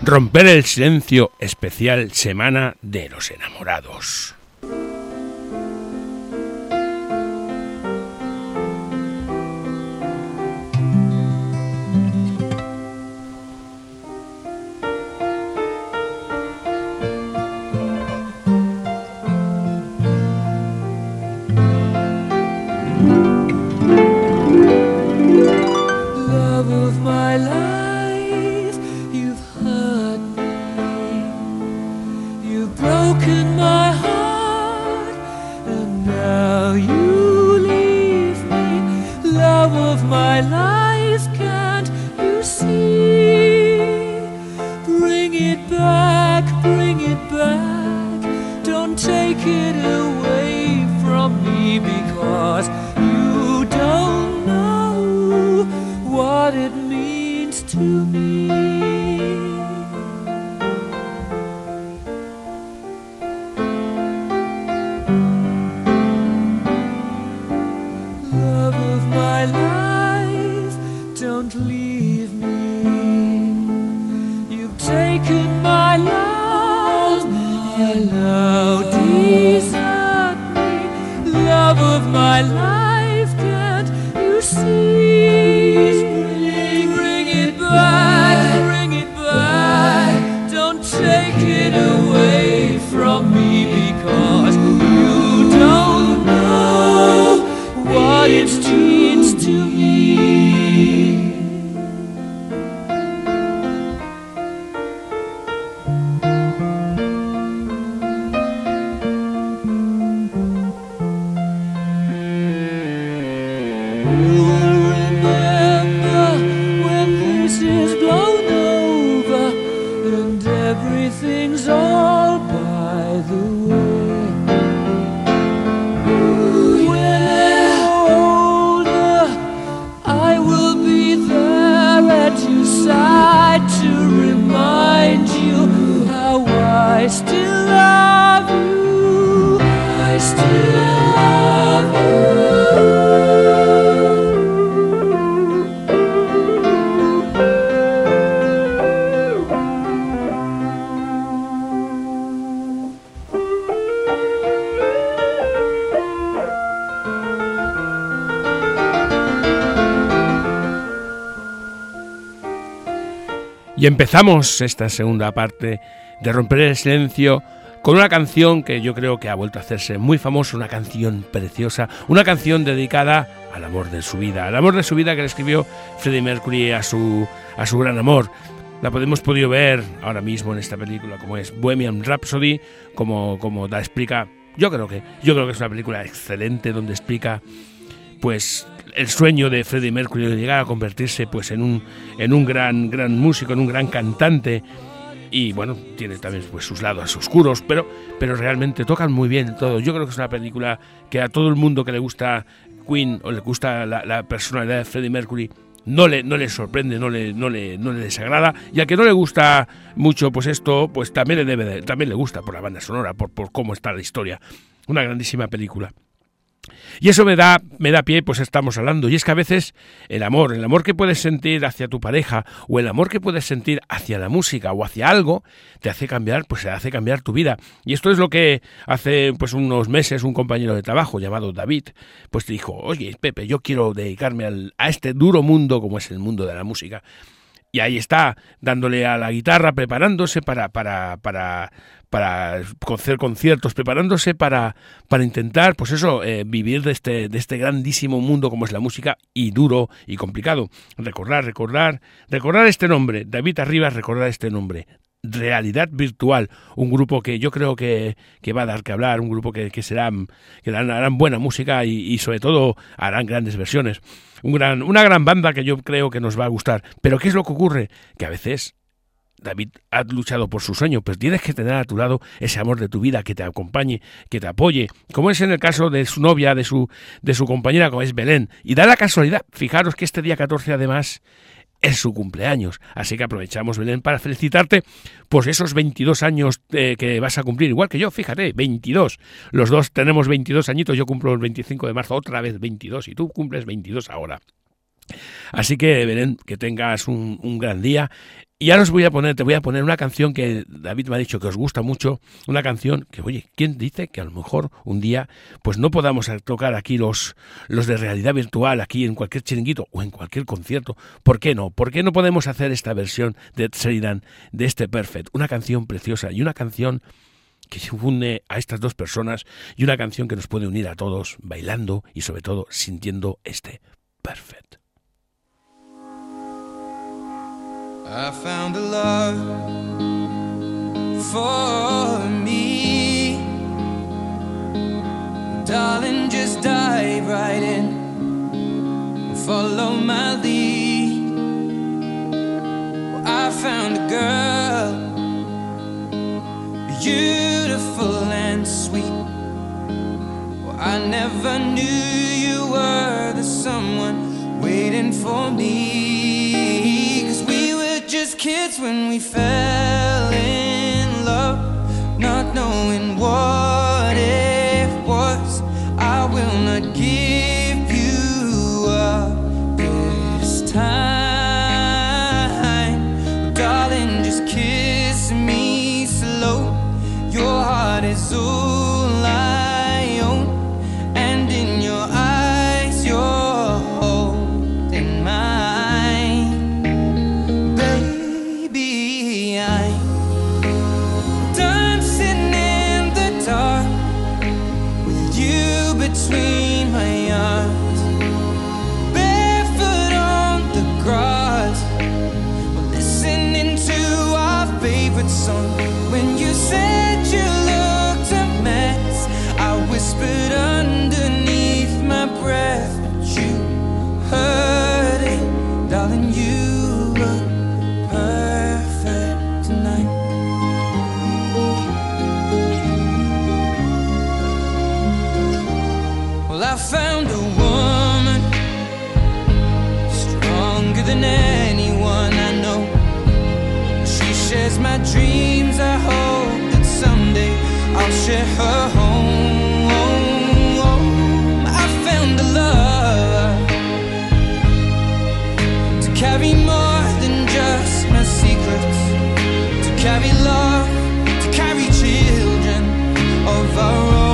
Romper el silencio, especial Semana de los Enamorados. Y empezamos esta segunda parte de Romper el Silencio con una canción que yo creo que ha vuelto a hacerse muy famosa, una canción preciosa, una canción dedicada al amor de su vida, que le escribió Freddie Mercury a su gran amor. La hemos podido ver ahora mismo en esta película como es Bohemian Rhapsody, como la explica. Yo creo que es una película excelente donde explica pues el sueño de Freddie Mercury de llegar a convertirse pues en un gran músico, en un gran cantante. Y bueno, tiene también pues sus lados oscuros, pero realmente tocan muy bien todo. Yo creo que es una película que a todo el mundo que le gusta Queen o le gusta la personalidad de Freddie Mercury no le sorprende, no le desagrada, y al que no le gusta mucho pues esto, pues también le gusta por la banda sonora, por cómo está la historia. Una grandísima película. Y eso me da pie, pues estamos hablando, y es que a veces el amor que puedes sentir hacia tu pareja, o el amor que puedes sentir hacia la música o hacia algo, te hace cambiar tu vida. Y esto es lo que hace pues unos meses un compañero de trabajo llamado David, pues te dijo: oye, Pepe, yo quiero dedicarme a este duro mundo como es el mundo de la música. Y ahí está, dándole a la guitarra, preparándose para hacer conciertos, preparándose para intentar, pues eso, vivir de este grandísimo mundo como es la música, y duro y complicado. Recordar este nombre, David Arribas, recordar este nombre. Realidad Virtual, un grupo que yo creo que va a dar que hablar, un grupo que harán buena música y sobre todo harán grandes versiones. Una gran banda que yo creo que nos va a gustar. Pero ¿qué es lo que ocurre? Que a veces David ha luchado por su sueño, pero tienes que tener a tu lado ese amor de tu vida que te acompañe, que te apoye, como es en el caso de su novia, de su compañera, como es Belén. Y da la casualidad, fijaros que este día 14 además es su cumpleaños, así que aprovechamos, Belén, para felicitarte por esos 22 años que vas a cumplir, igual que yo, fíjate, 22, los dos tenemos 22 añitos, yo cumplo el 25 de marzo, otra vez 22, y tú cumples 22 ahora. Así que, Belén, que tengas un gran día, Y ahora te voy a poner una canción que David me ha dicho que os gusta mucho, una canción que, oye, ¿quién dice que a lo mejor un día pues no podamos tocar aquí los de realidad virtual, aquí en cualquier chiringuito o en cualquier concierto? ¿Por qué no? ¿Por qué no podemos hacer esta versión de Ed Sheridan de este Perfect? Una canción preciosa y una canción que se une a estas dos personas y una canción que nos puede unir a todos bailando y sobre todo sintiendo este Perfect. I found a love for me. Darling, just dive right in, follow my lead. Well, I found a girl, beautiful and sweet. Well, I never knew you were the someone waiting for me. Just kids when we fell in love, not knowing what it was. I will not give you up this time. Darling, just kiss me slow. Your heart is all I own, and in your eyes you're holding mine. Between my arms, barefoot on the grass, listening to our favorite song. When you said you looked a mess, I whispered underneath my breath, but you heard it, darling. You look perfect tonight. I found a woman stronger than anyone I know. She shares my dreams. I hope that someday I'll share her home. I found a love to carry more than just my secrets, to carry love, to carry children of our own.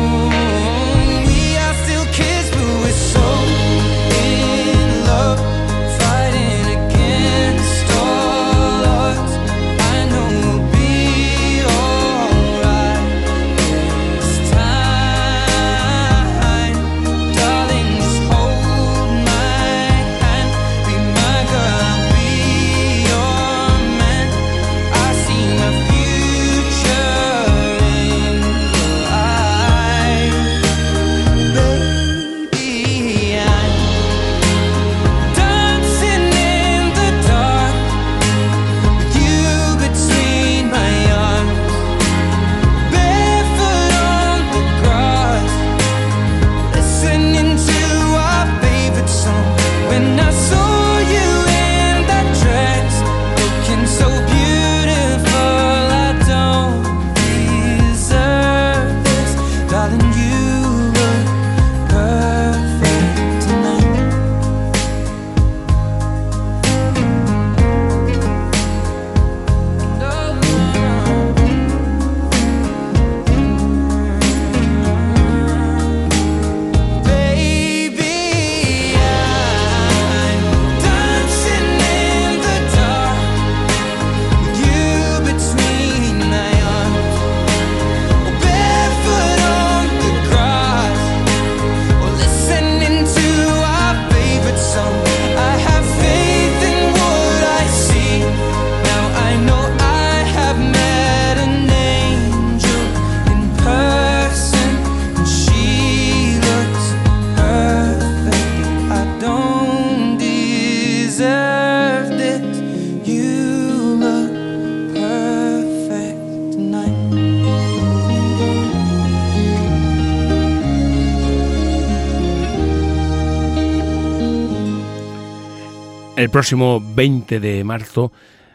El próximo 20 de marzo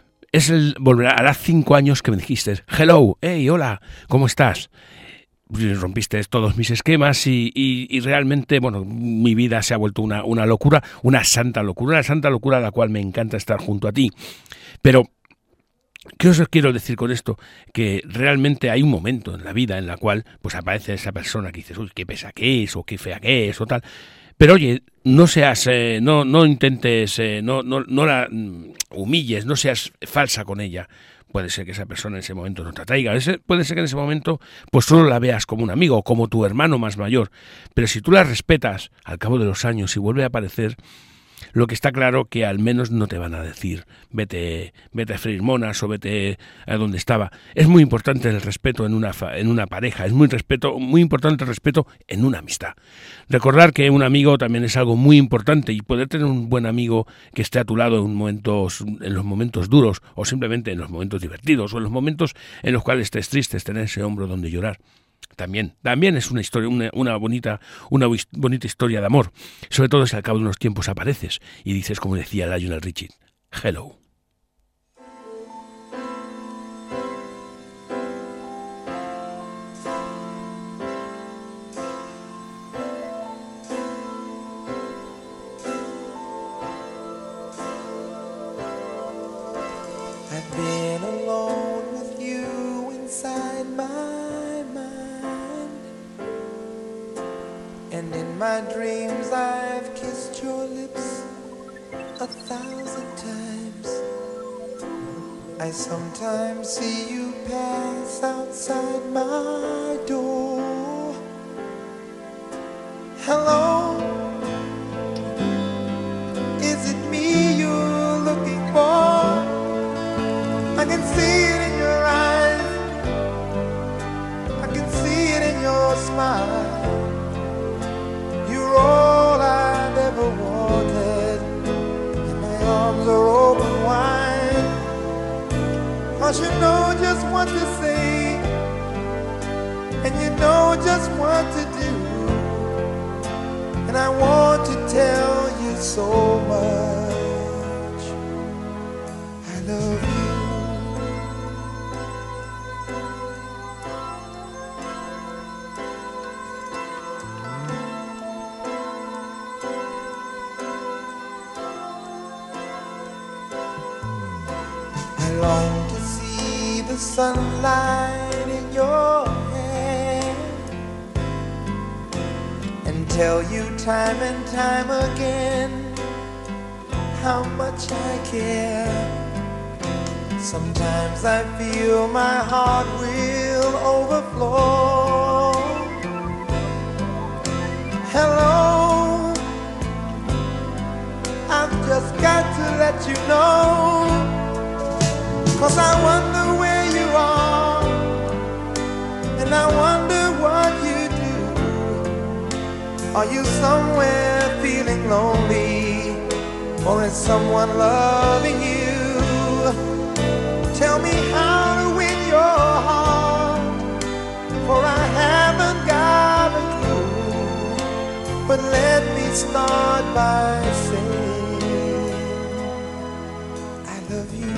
hará 5 años que me dijiste, hello, hey, hola, ¿cómo estás? Rompiste todos mis esquemas y realmente, bueno, mi vida se ha vuelto una locura, una santa locura a la cual me encanta estar junto a ti. Pero ¿Qué os quiero decir con esto? Que realmente hay un momento en la vida en la cual pues aparece esa persona que dices, uy, qué pesa que es, o qué fea que es, o tal. Pero oye, no seas, no intentes, no la humilles, no seas falsa con ella. Puede ser que esa persona en ese momento no te atraiga. Puede ser que en ese momento pues solo la veas como un amigo o como tu hermano más mayor. Pero si tú la respetas al cabo de los años y vuelve a aparecer, lo que está claro que al menos no te van a decir vete a freír monas o vete a donde estaba. Es muy importante el respeto en una pareja, es muy importante el respeto en una amistad. Recordar que un amigo también es algo muy importante, y poder tener un buen amigo que esté a tu lado en los momentos duros, o simplemente en los momentos divertidos, o en los momentos en los cuales estés triste, tener ese hombro donde llorar. También es una historia, una bonita historia de amor, sobre todo si al cabo de unos tiempos apareces y dices, como decía Lionel Richie, hello. I've been alone with you inside my mind, and in my dreams I've kissed your lips 1,000 times. I sometimes see you pass outside my door. Hello, is it me you're looking for? I can see it in your eyes, I can see it in your smile. You're all I've ever wanted, and my arms are open wide. 'Cause you know just what to say, and you know just what to do, and I want to tell you so much. I love you. I long to see the sunlight in your hair and tell you time and time again how much I care. Sometimes I feel my heart will overflow. Hello, I've just got to let you know, 'cause I wonder where you are, and I wonder what you do. Are you somewhere feeling lonely, or is someone loving you? Tell me how to win your heart, for I haven't got a clue. But let me start by saying I love you.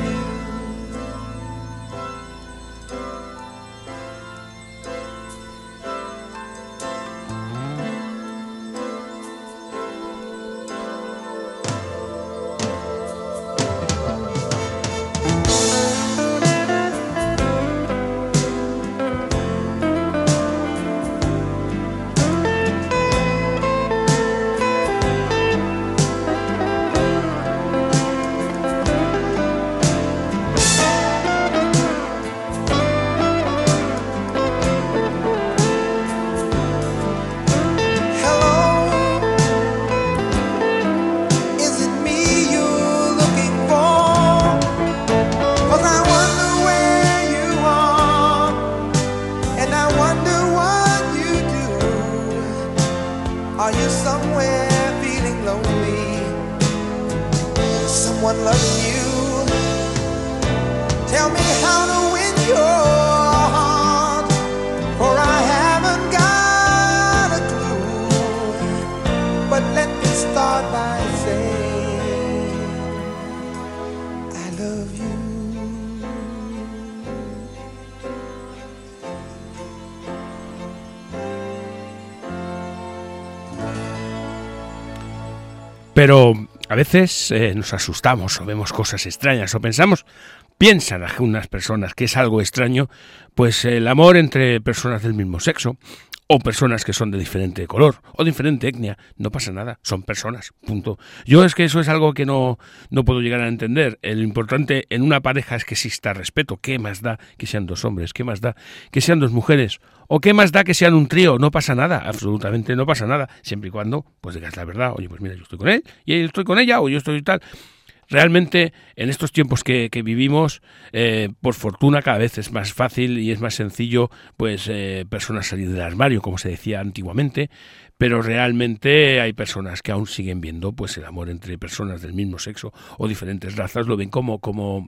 Pero a veces nos asustamos o vemos cosas extrañas o pensamos, piensan algunas personas que es algo extraño, pues el amor entre personas del mismo sexo, o personas que son de diferente color o diferente etnia, no pasa nada, son personas, punto. Yo es que eso es algo que no puedo llegar a entender. Lo importante en una pareja es que exista respeto. ¿Qué más da que sean dos hombres? ¿Qué más da que sean dos mujeres? ¿O qué más da que sean un trío? No pasa nada, absolutamente no pasa nada, siempre y cuando pues digas la verdad. Oye, pues mira, yo estoy con él y él estoy con ella, o yo estoy tal. Realmente, en estos tiempos que vivimos, por fortuna cada vez es más fácil y es más sencillo, pues, personas salir del armario, como se decía antiguamente, pero realmente hay personas que aún siguen viendo, pues, el amor entre personas del mismo sexo o diferentes razas, lo ven como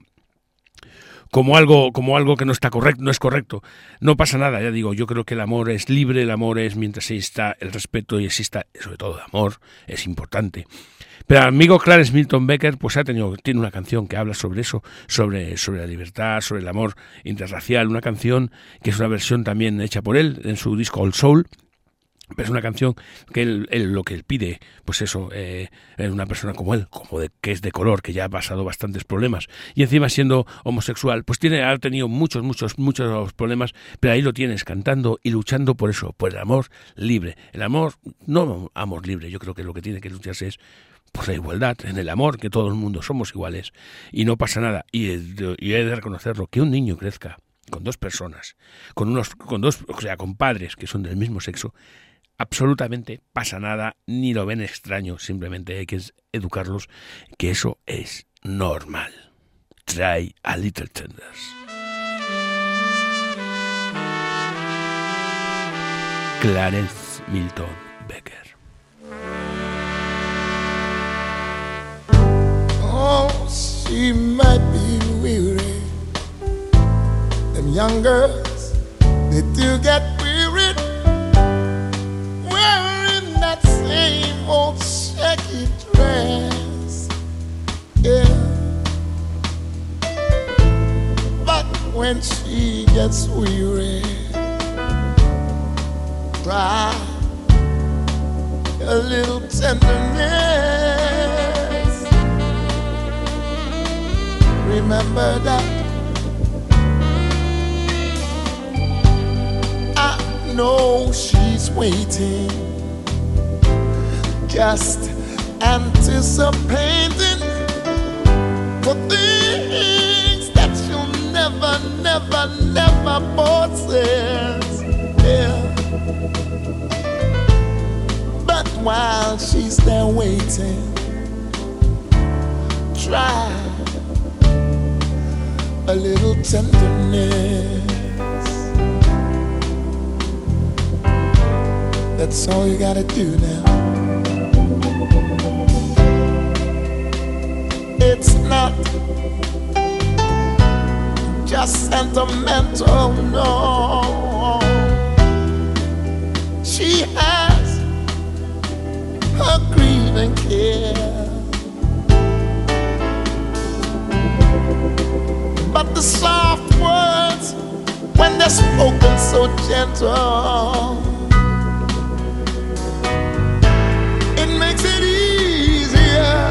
algo que no está correcto, no es correcto. No pasa nada, ya digo, yo creo que el amor es libre, el amor es mientras exista el respeto y exista, sobre todo, el amor, es importante. Pero el amigo Clarence Milton Becker pues tiene una canción que habla sobre eso, sobre la libertad, sobre el amor interracial, una canción que es una versión también hecha por él en su disco Old Soul. Pero es una canción que él lo que él pide, pues eso, es una persona como él, que es de color, que ya ha pasado bastantes problemas, y encima siendo homosexual, pues ha tenido muchos problemas, pero ahí lo tienes cantando y luchando por eso, por el amor libre. El amor, no amor libre, yo creo que lo que tiene que lucharse es por la igualdad, en el amor, que todo el mundo somos iguales, y no pasa nada, y he de reconocerlo, que un niño crezca con dos personas, con padres que son del mismo sexo, absolutamente pasa nada, ni lo ven extraño, simplemente hay que educarlos, que eso es normal. Try a little tenders. Clarence Milton Becker. Oh, she might be weary. Them young girls, they do get weary wearing that same old shaky dress. Yeah. But when she gets weary, try a little tenderness. Remember that I know she's waiting, just anticipating for things that she'll never possess. Yeah. But while she's there waiting, try a little tenderness. That's all you gotta do now. It's not just sentimental, no. She has her grief and care. But the soft words, when they're spoken so gentle, it makes it easier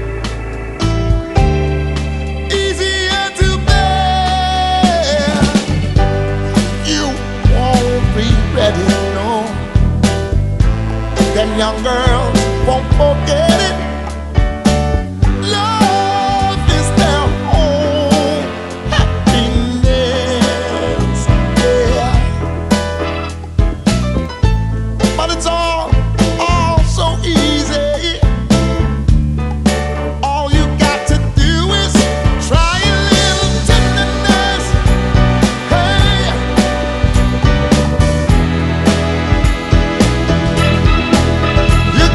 to bear. You won't be ready, no. Them young girls won't forget it. You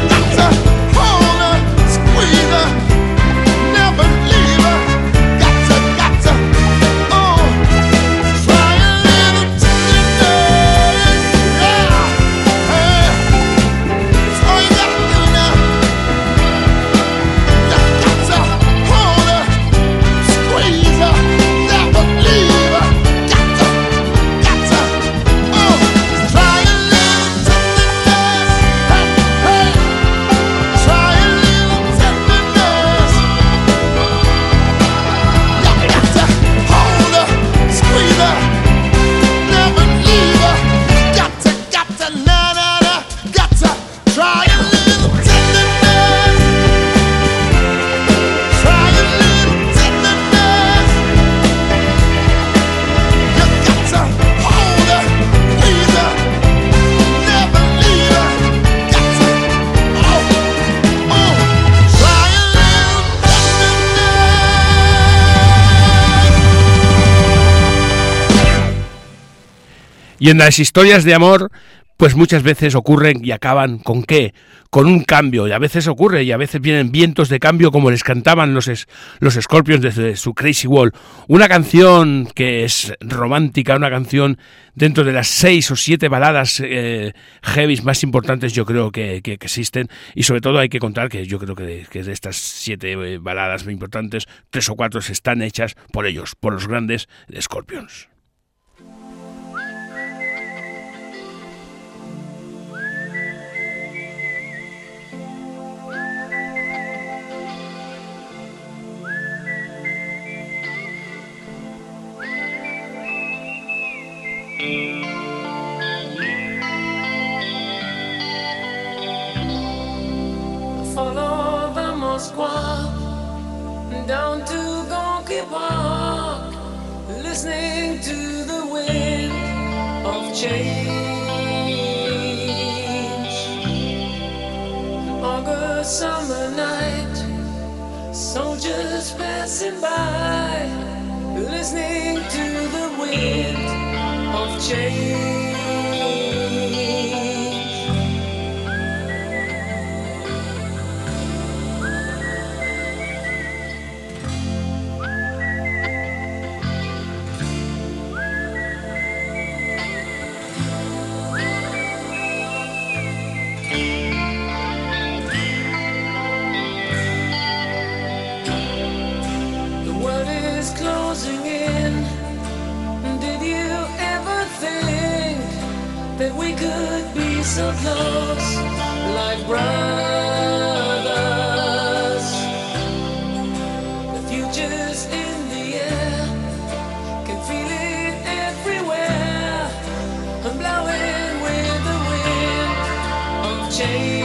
Y en las historias de amor, pues muchas veces ocurren y acaban ¿con qué? Con un cambio, y a veces ocurre, y a veces vienen vientos de cambio como les cantaban los Scorpions desde su Crazy World. Una canción que es romántica, una canción dentro de las 6 o 7 baladas heavies más importantes yo creo que existen, y sobre todo hay que contar que yo creo que de estas 7 baladas muy importantes, 3 o 4 están hechas por ellos, por los grandes Scorpions. Follow the Moskva down to Gonky Park, listening to the wind of change. An August summer night, soldiers passing by, listening to the wind of change. Closing in. Did you ever think that we could be so close, like brothers? The future's in the air, can feel it everywhere. I'm blowing with the wind of change.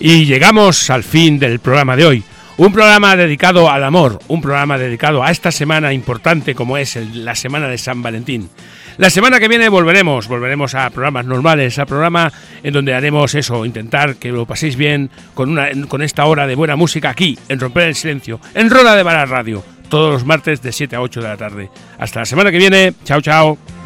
Y llegamos al fin del programa de hoy. Un programa dedicado al amor, un programa dedicado a esta semana importante como es la semana de San Valentín. La semana que viene volveremos a programas normales, a programa en donde haremos eso, intentar que lo paséis bien con esta hora de buena música aquí, en Romper el Silencio, en Roda de Varas Radio, todos los martes de 7 a 8 de la tarde. Hasta la semana que viene, chao, chao.